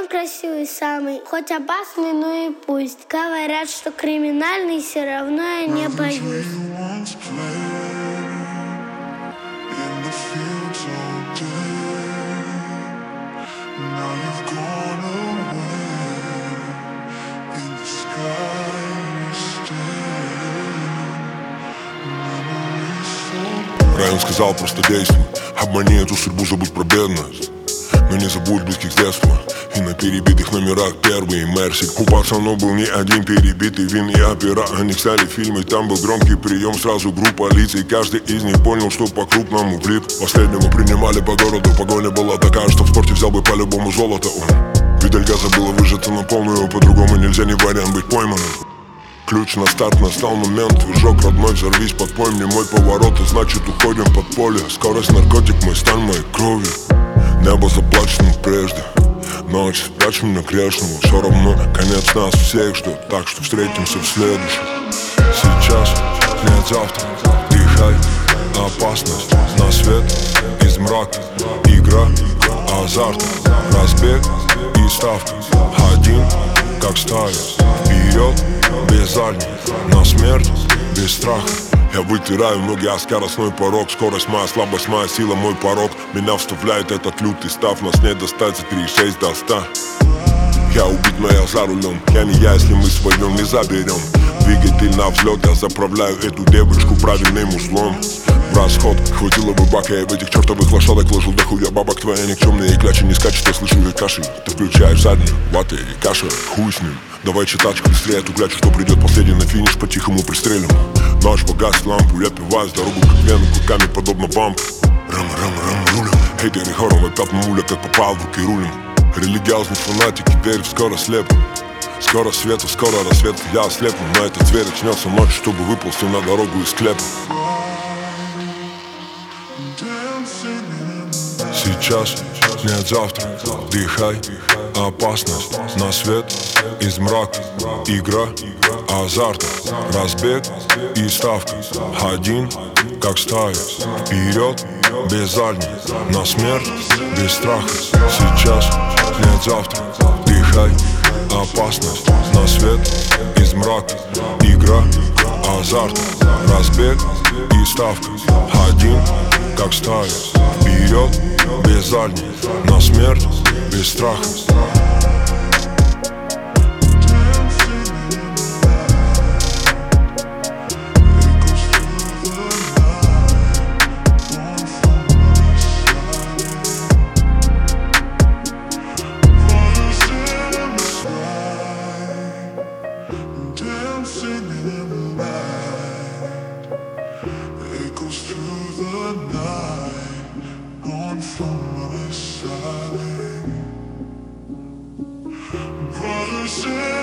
он красивый самый, хоть опасный, но и пусть. Говорят, что криминальный, все равно я не боюсь. Райан сказал, просто действуй, обмани эту судьбу, забудь про бедность, но не забудь близких с детства. И на перебитых номерах первый Мерсик. У пацанов был не один перебитый вин и опера. Они сняли фильмы, там был громкий прием. Сразу группа лиц, и каждый из них понял, что по-крупному влип. Последнего принимали по городу. Погоня была такая, что в спорте взял бы по-любому золото. Видаль газа было выжато на полную, по-другому нельзя, не вариант быть пойманным. Ключ на старт, настал момент. Движок родной, взорвись, подпой мне мой поворот, и значит уходим под поле. Скорость наркотик, мой сталь моей крови. Небо заплачено прежде, ночь, спрячь меня грешного. Все равно конец нас всех ждет, так что встретимся в следующем. Сейчас, нет завтра, дыхай, опасность на свет из мрака. Игра, азарт, разбег и ставка. Один, как старец, вперед, без задних, на смерть, без страха. Я вытираю ноги, а скоростной порог. Скорость моя, слабость моя, сила мой порог. Меня вставляет этот лютый став. Нас не достать за 3,6 до 100. Я убит, но я за рулем. Я не я, если мы своем не заберем. Двигатель на взлет, я заправляю эту девочку правильным узлом. В расход, хватило бы бака, я в этих чертовых лошадок вложил дохуя бабок. Твоя никчемная и кляча не скачет, я слышу ее кашель. Ты включаешь заднюю, ваты и каша, хуй с ним. Давай читачку быстрее, эту клячу, что придет последний на финиш, по-тихому пристрелим. Ночь погасит лампу, я пиваюсь дорогу как вену, клыками подобно вампу. Рам, рулим. Хейтеры хором вопят муля, как попал в руки рулем. Религиозный фанатик, верит скоро слепну. Скоро света, скоро рассвет, я ослепну. Но этот зверь очнется ночью, чтобы выползти на дорогу из склепа. Сейчас, нет завтра, дыхай, опасность на свет из мрака. Игра, азарт, разбег и ставка. Один, как старец, вперед, без задних, на смерть, без страха. Сейчас, нет завтра, дыхай, опасность на свет из мрака. Игра, азарт, разбег и ставка. Один, как старец, вперед, без задних, на смерть, без страха. Brothers